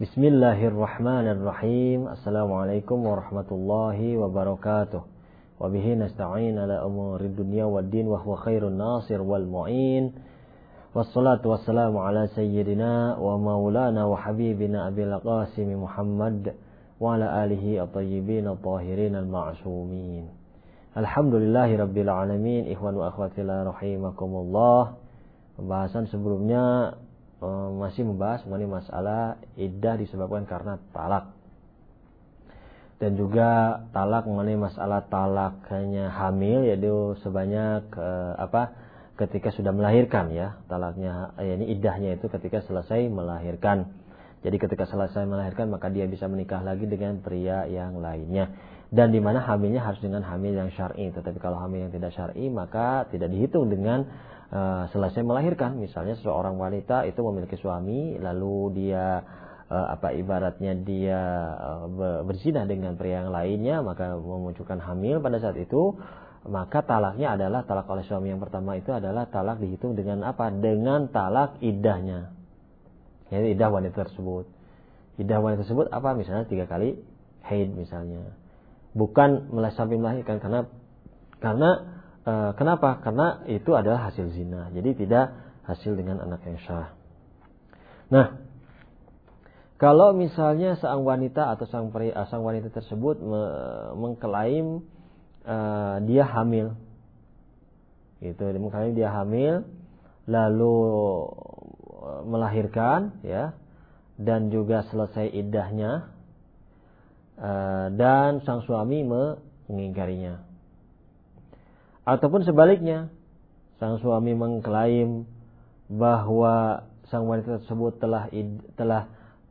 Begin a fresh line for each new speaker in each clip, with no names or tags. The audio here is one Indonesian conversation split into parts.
Bismillahirrahmanirrahim. Assalamualaikum warahmatullahi wabarakatuh. Wa bihi nasta'in ala umurid dunya waddin wa huwa khairun nasir wal mu'in. Wassalatu wassalamu ala sayyidina wa maulana wa habibina Abil Qasim Muhammad wa ala alihi at-tayyibin at-tahirin al-ma'sumin. Alhamdulillahi rabbil alamin. Ikhwan wa akhwat fillah rahimakumullah. Pembahasan sebelumnya masih membahas mengenai masalah iddah disebabkan karena talak, dan juga talak mengenai masalah talak hanya hamil, yaitu sebanyak ketika sudah melahirkan, ya, talaknya ini iddahnya itu ketika selesai melahirkan. Jadi ketika selesai melahirkan maka dia bisa menikah lagi dengan pria yang lainnya, dan di mana hamilnya harus dengan hamil yang syar'i. Tetapi kalau hamil yang tidak syar'i maka tidak dihitung dengan selesai melahirkan. Misalnya seorang wanita itu memiliki suami, lalu dia ibaratnya dia berzina dengan pria yang lainnya, maka memunculkan hamil pada saat itu, maka talaknya adalah talak oleh suami yang pertama itu adalah talak dihitung dengan apa? Dengan talak iddahnya. Jadi iddah wanita tersebut. Iddah wanita tersebut apa? Misalnya 3 kali haid misalnya. Bukan sampai melahirkan, karena kenapa? Karena itu adalah hasil zina. Jadi tidak hasil dengan anak yang sah. Nah, kalau misalnya sang wanita atau sang wanita tersebut mengklaim dia hamil, mengklaim dia hamil, lalu melahirkan, ya, dan juga selesai iddahnya, dan sang suami mengingkarinya. Ataupun sebaliknya, sang suami mengklaim bahwa sang wanita tersebut telah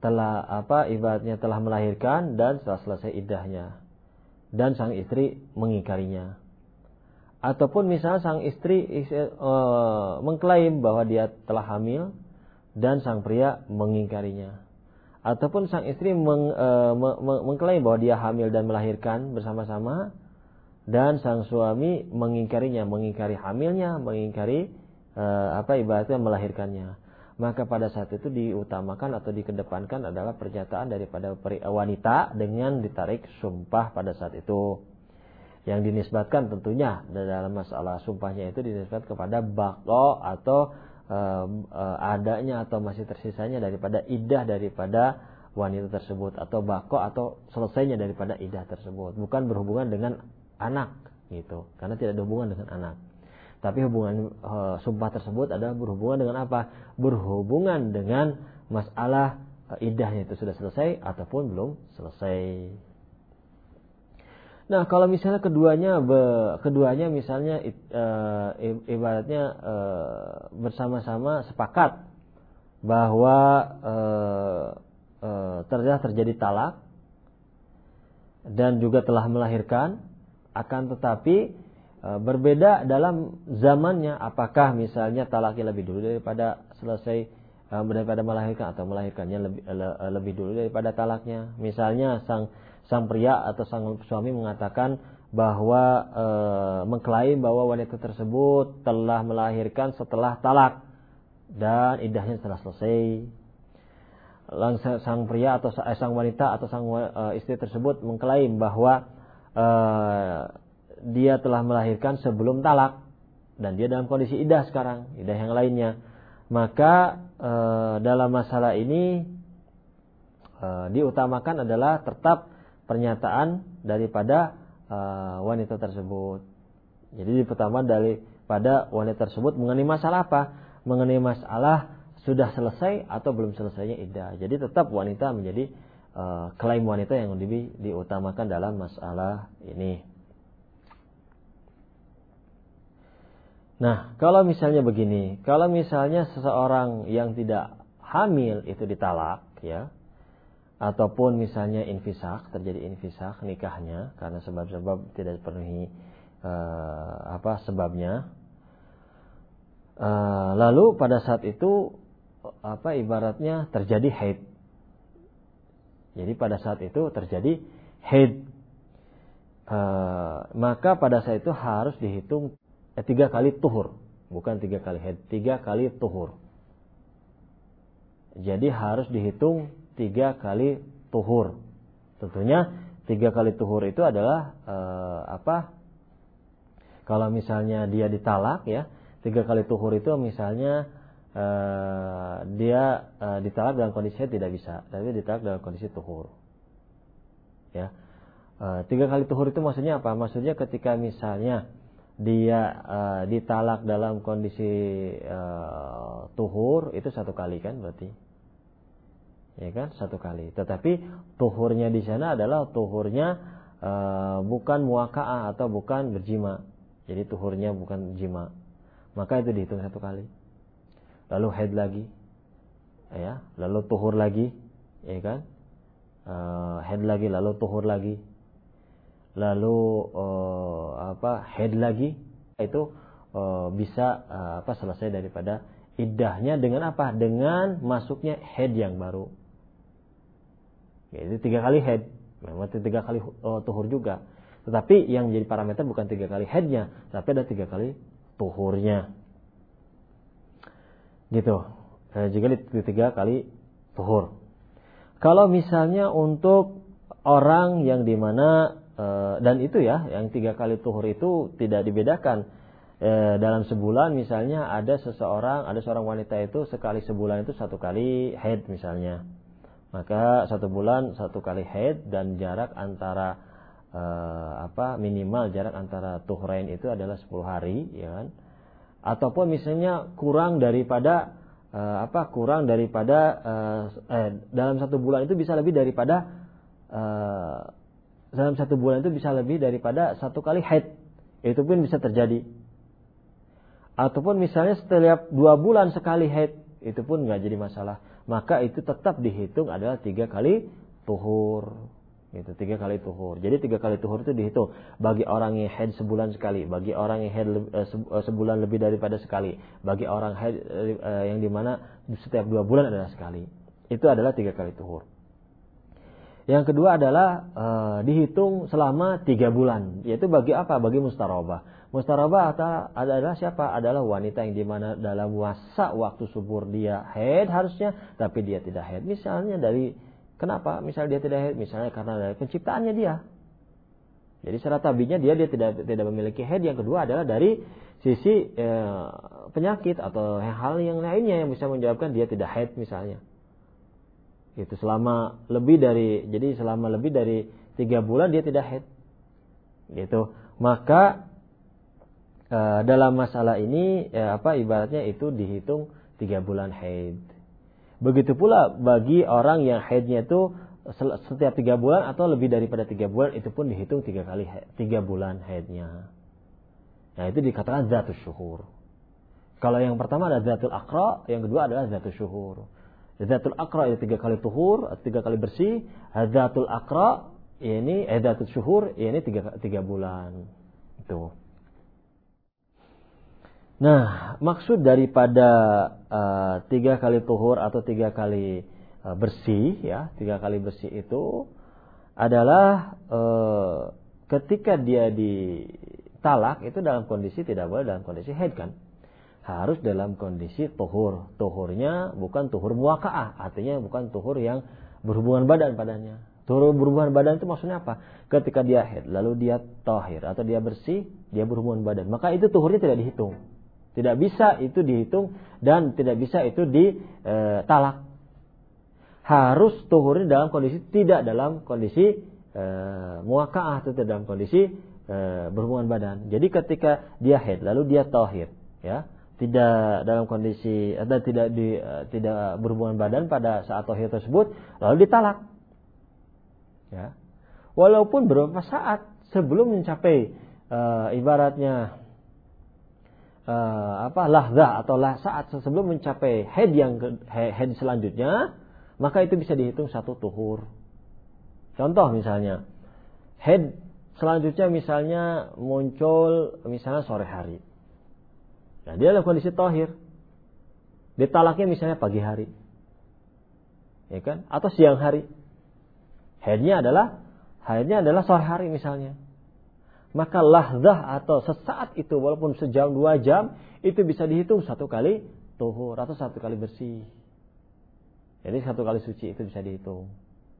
melahirkan dan setelah selesai iddahnya, dan sang istri mengingkarinya. Ataupun misalnya sang istri mengklaim bahwa dia telah hamil dan sang pria mengingkarinya. Ataupun sang istri mengklaim bahwa dia hamil dan melahirkan bersama-sama, dan sang suami mengingkarinya, mengingkari hamilnya, mengingkari ibaratnya melahirkannya. Maka pada saat itu diutamakan atau dikedepankan adalah pernyataan daripada wanita dengan ditarik sumpah pada saat itu, yang dinisbatkan tentunya dalam masalah sumpahnya itu dinisbat kepada baqo atau adanya atau masih tersisanya daripada iddah daripada wanita tersebut, atau baqo atau selesainya daripada iddah tersebut, bukan berhubungan dengan anak, gitu, karena tidak ada hubungan dengan anak. Tapi hubungan sumpah tersebut adalah berhubungan dengan apa? Berhubungan dengan masalah iddahnya itu sudah selesai ataupun belum selesai. Nah, kalau misalnya keduanya misalnya ibaratnya bersama-sama sepakat bahwa terjadi talak dan juga telah melahirkan, akan tetapi berbeda dalam zamannya. Apakah misalnya talaknya lebih dulu daripada selesai daripada melahirkan, atau melahirkannya lebih dulu daripada talaknya? Misalnya sang pria atau sang suami mengatakan bahwa mengklaim bahwa wanita tersebut telah melahirkan setelah talak dan iddahnya telah selesai. Langsung sang pria atau sang wanita atau sang istri tersebut mengklaim bahwa dia telah melahirkan sebelum talak dan dia dalam kondisi iddah sekarang, iddah yang lainnya. Maka dalam masalah ini diutamakan adalah tetap pernyataan daripada wanita tersebut. Jadi pertama daripada wanita tersebut mengenai masalah apa? Mengenai masalah sudah selesai atau belum selesainya iddah. Jadi tetap wanita menjadi klaim wanita yang diutamakan dalam masalah ini. Nah, kalau misalnya begini, kalau misalnya seseorang yang tidak hamil itu ditalak, ya, ataupun misalnya terjadi infisak nikahnya karena sebab-sebab tidak dipenuhi sebabnya, lalu pada saat itu ibaratnya terjadi haid. Jadi pada saat itu terjadi haid, maka pada saat itu harus dihitung 3 kali tuhur, bukan 3 kali haid, 3 kali tuhur. Jadi harus dihitung 3 kali tuhur. Tentunya 3 kali tuhur itu adalah kalau misalnya dia ditalak ya, 3 kali tuhur itu misalnya dia ditalak dalam kondisi tidak bisa, tapi ditalak dalam kondisi tuhur. Ya. 3 kali tuhur itu maksudnya apa? Maksudnya ketika misalnya dia ditalak dalam kondisi tuhur itu 1 kali kan berarti. Ya kan? 1 kali. Tetapi tuhurnya di sana adalah tuhurnya bukan muwaka'ah atau bukan berjima. Jadi tuhurnya bukan jima. Maka itu dihitung 1 kali. Lalu haid lagi. Ya, lalu tuhur lagi, ya kan? Haid lagi lalu tuhur lagi. Lalu haid lagi. Itu bisa selesai daripada iddahnya dengan apa? Dengan masuknya haid yang baru. Itu 3 kali haid. Memang 3 kali tuhur juga. Tetapi yang jadi parameter bukan 3 kali haidnya, tapi ada 3 kali tuhurnya. Gitu. Jika 3 kali tuhur. Kalau misalnya untuk orang yang dimana dan itu ya, yang 3 kali tuhur itu tidak dibedakan. Dalam sebulan misalnya ada seorang wanita itu sekali sebulan itu 1 kali haid misalnya. Maka 1 bulan 1 kali haid dan jarak antara minimal jarak antara tuhrain itu adalah 10 hari, ya kan? Ataupun misalnya kurang daripada dalam 1 bulan itu bisa lebih daripada dalam 1 bulan itu bisa lebih daripada 1 kali haid. Itu pun bisa terjadi. Ataupun misalnya setiap 2 bulan sekali haid, itu pun enggak jadi masalah. Maka itu tetap dihitung adalah 3 kali tuhur. Itu 3 kali tuhur. Jadi 3 kali tuhur itu dihitung bagi orang yang haid sebulan sekali, bagi orang yang haid sebulan lebih daripada sekali, bagi orang haid yang dimana setiap 2 bulan adalah sekali. Itu adalah 3 kali tuhur. Yang kedua adalah dihitung selama 3 bulan. Yaitu bagi apa? Bagi mustarabah. Mustarabah adalah siapa? Adalah wanita yang dimana dalam masa waktu subur dia haid harusnya, tapi dia tidak haid. Misalnya kenapa? Misalnya dia tidak haid, misalnya karena dari penciptaannya dia. Jadi secara tabinya dia tidak memiliki haid. Yang kedua adalah dari sisi penyakit atau hal yang lainnya yang bisa menyebabkan dia tidak haid misalnya. Itu selama lebih dari 3 bulan dia tidak haid. Gitu. Maka dalam masalah ini ibaratnya itu dihitung 3 bulan haid. Begitu pula bagi orang yang haidnya itu setiap 3 bulan atau lebih daripada 3 bulan, itu pun dihitung 3 kali 3 bulan haidnya. Nah, itu dikatakan zatus syuhur. Kalau yang pertama adalah zatul aqra, yang kedua adalah zatus syuhur. Zatul aqra itu 3 kali tuhur, 3 kali bersih. Zatul aqra ini zatul syuhur ini 3 bulan. Itu. Nah, maksud daripada 3 kali tuhur atau 3 kali bersih, ya, 3 kali bersih itu adalah ketika dia ditalak itu dalam kondisi tidak boleh dalam kondisi haid kan, harus dalam kondisi tuhur. Tuhurnya bukan tuhur muwaka'ah, artinya bukan tuhur yang berhubungan badan padanya. Tuhur berhubungan badan itu maksudnya apa? Ketika dia haid lalu dia tahir atau dia bersih, dia berhubungan badan, maka itu tuhurnya tidak dihitung. Tidak bisa itu dihitung dan tidak bisa itu ditalak. Harus tuhurnya dalam kondisi tidak dalam kondisi muwaka'ah atau tidak dalam kondisi berhubungan badan. Jadi ketika dia haid lalu dia tahir, ya, tidak dalam kondisi atau tidak berhubungan badan pada saat tahir tersebut lalu ditalak. Ya. Walaupun beberapa saat sebelum mencapai ibaratnya lahzah atau saat sebelum mencapai haid selanjutnya, maka itu bisa dihitung 1 tuhur. Contoh misalnya haid selanjutnya misalnya muncul misalnya sore hari. Nah, dia dalam kondisi tahir. Ditalaknya misalnya pagi hari. Ya kan? Atau siang hari. Haidnya adalah sore hari misalnya. Maka lahzah atau sesaat itu walaupun sejam 2 jam itu bisa dihitung 1 kali tuhur atau 1 kali bersih. Jadi 1 kali suci itu bisa dihitung.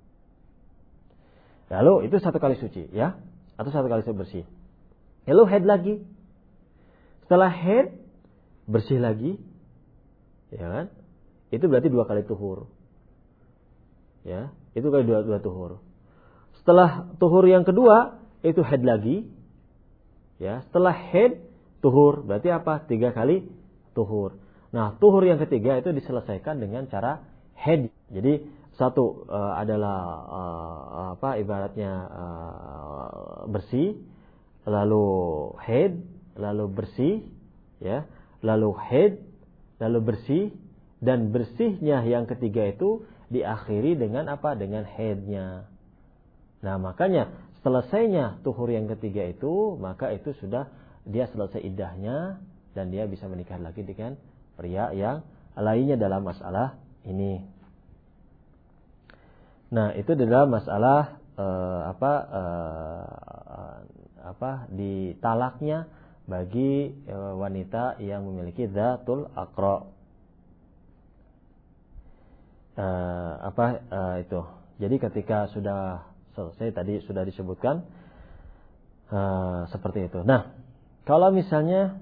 Lalu itu 1 kali suci, ya, atau 1 kali bersih. Lalu haid lagi. Setelah haid bersih lagi, ya kan? Itu berarti 2 kali tuhur. Ya, itu kali 2 tuhur. Setelah tuhur yang kedua, itu haid lagi. Ya, setelah haid tuhur, berarti apa? 3 kali tuhur. Nah, tuhur yang ketiga itu diselesaikan dengan cara haid. Jadi satu adalah ibaratnya bersih, lalu haid, lalu bersih, ya, lalu haid, lalu bersih, dan bersihnya yang ketiga itu diakhiri dengan apa? Dengan haidnya. Nah, makanya selesainya tuhur yang ketiga itu, maka itu sudah dia selesai iddahnya dan dia bisa menikah lagi dengan pria yang lainnya dalam masalah ini. Nah, itu adalah masalah ditalaknya bagi wanita yang memiliki dzatul aqra. Itu. Jadi ketika sudah selesai tadi sudah disebutkan seperti itu. Nah, kalau misalnya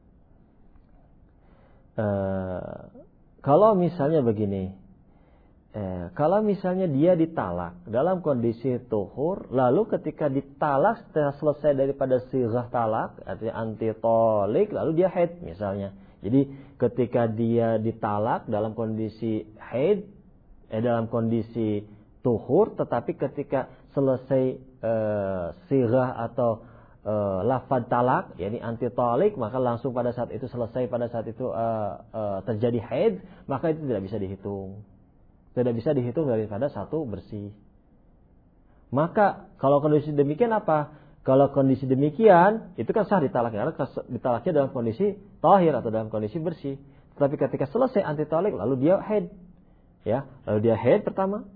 begini, kalau misalnya dia ditalak dalam kondisi tuhur, lalu ketika ditalak setelah selesai daripada sighah talak, artinya anti tolik, lalu dia haid misalnya. Jadi ketika dia ditalak dalam kondisi haid, dalam kondisi tuhur, tetapi ketika selesai sighah atau lafaz talak, yakni anti tolik, maka langsung pada saat itu selesai, pada saat itu terjadi haid, maka itu tidak bisa dihitung. Tidak bisa dihitung daripada 1 bersih. Maka kalau kondisi demikian apa? Kalau kondisi demikian itu kan sah ditalaknya, karena ditalaknya dalam kondisi tahir atau dalam kondisi bersih. Tetapi ketika selesai anti talik lalu dia haid, ya, lalu dia haid pertama,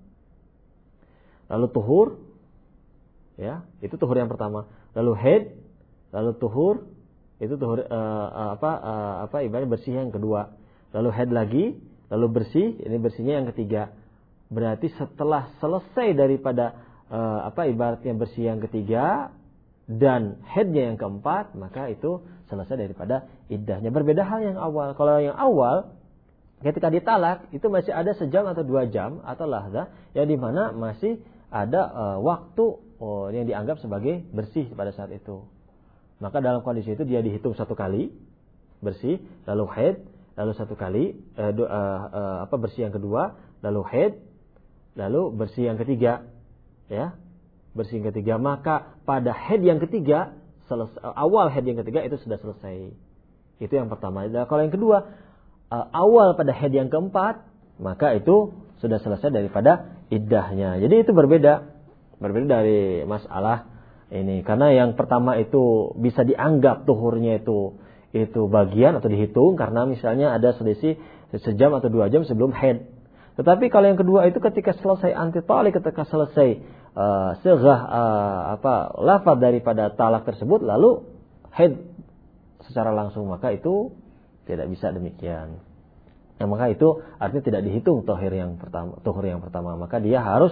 lalu tuhur, ya, itu tuhur yang pertama, lalu haid, lalu tuhur, itu tuhur ibaratnya bersih yang kedua, lalu haid lagi, lalu bersih, ini bersihnya yang ketiga. Berarti setelah selesai daripada ibaratnya bersih yang ketiga dan haidnya yang keempat, maka itu selesai daripada iddahnya. Berbeda hal yang awal. Kalau yang awal ketika ditalak itu masih ada 1 jam atau 2 jam atau lahzah yang dimana masih ada waktu yang dianggap sebagai bersih pada saat itu. Maka dalam kondisi itu dia dihitung 1 kali bersih, lalu haid, lalu 1 kali bersih yang kedua, lalu haid, lalu bersih yang ketiga, ya, bersih yang ketiga. Maka pada haid yang ketiga, awal haid yang ketiga itu sudah selesai. Itu yang pertama. Dan kalau yang kedua, awal pada haid yang keempat, maka itu sudah selesai daripada iddahnya. Jadi itu berbeda dari masalah ini. Karena yang pertama itu bisa dianggap tuhurnya itu bagian atau dihitung karena misalnya ada selisih 1 jam atau 2 jam sebelum haid. Tetapi kalau yang kedua itu ketika selesai anti talak, ketika selesai sighah lafaz daripada talak tersebut lalu haid secara langsung, maka itu tidak bisa demikian. Nah, maka itu artinya tidak dihitung tuhur yang pertama. Maka dia harus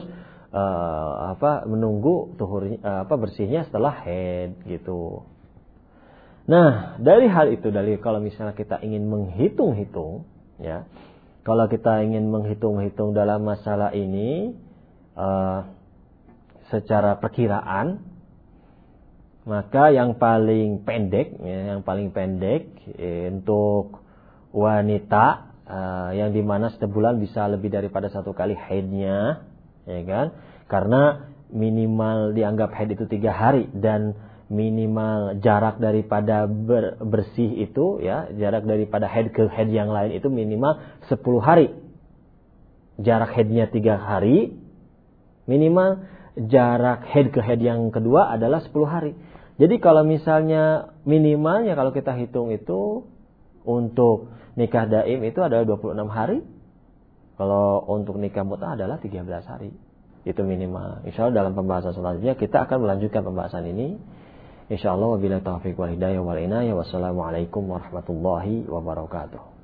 menunggu bersihnya setelah haid gitu. Nah, dari hal itu, kalau misalnya kita ingin menghitung-hitung, ya, kalau kita ingin menghitung-hitung dalam masalah ini secara perkiraan, maka yang paling pendek untuk wanita yang dimana sebulan bisa lebih daripada 1 kali haidnya, ya kan? Karena minimal dianggap haid itu 3 hari dan minimal jarak daripada bersih itu, ya, jarak daripada haid ke haid yang lain itu minimal 10 hari. Jarak haidnya 3 hari, minimal jarak haid ke haid yang kedua adalah 10 hari. Jadi kalau misalnya minimalnya kalau kita hitung itu untuk nikah daim itu adalah 26 hari. Kalau untuk nikah mut'ah adalah 13 hari. Itu minimal. Insyaallah dalam pembahasan selanjutnya kita akan melanjutkan pembahasan ini. Insyaallah wabillahi taufiq wal hidayah wal inayah. Wassalamualaikum warahmatullahi wabarakatuh.